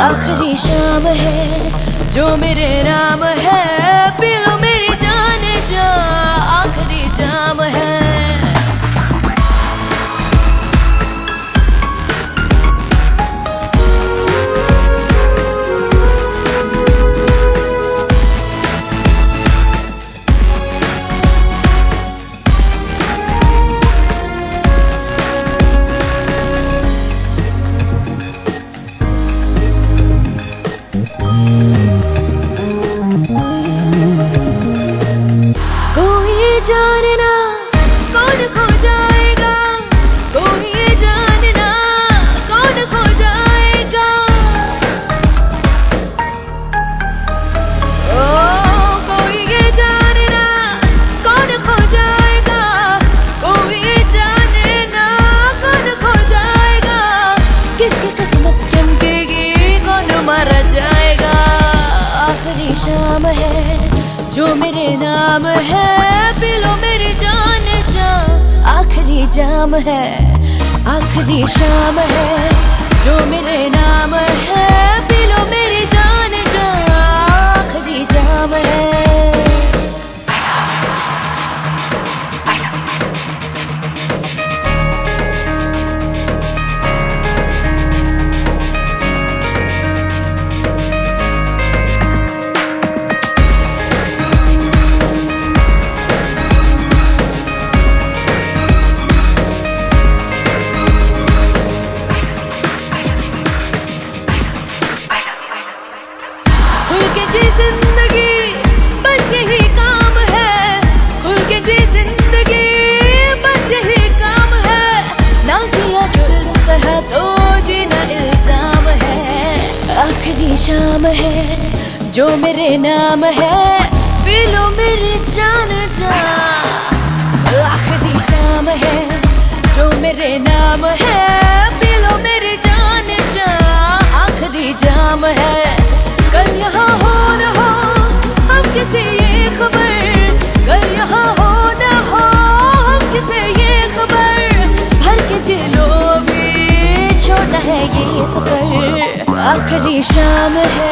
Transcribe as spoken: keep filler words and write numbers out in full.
आखिरी शाम है जो मेरे नाम है, पी लो मेरी जान जा, आखिरी जाम है। जानना कौन खो जाएगा, कोई जानना कौन खो जाएगा। ओ कोई ये जानना कौन खो जाएगा, कोई जानना कौन खो जाएगा। किसकी किस्मत चमकेगी, कौन मारा जाएगा। आखिरी शाम है जो मेरे नाम है, पी लो मेरी जान जा, आखिरी जाम है। आखिरी शाम है जो मेरे नाम है, पी लो मेरी जान जा, आखिरी जाम है। जिंदगी बस यही काम है, खुल के जी जिंदगी बस यही काम है। ना जिया जो इस तरह तो जीना इल्जाम है। आखिरी शाम है जो मेरे नाम है, पी लो मेरी जान जा। आखिरी शाम है जो मेरे नाम है, पी लो मेरी जान जा, आखिरी जाम है। कल यहाँ हो न हो हम किसे ये खबर, कल यहाँ हो न हो हम किसे ये खबर। भर के जी लो भी छोटा है ये सफर। आखिरी शाम है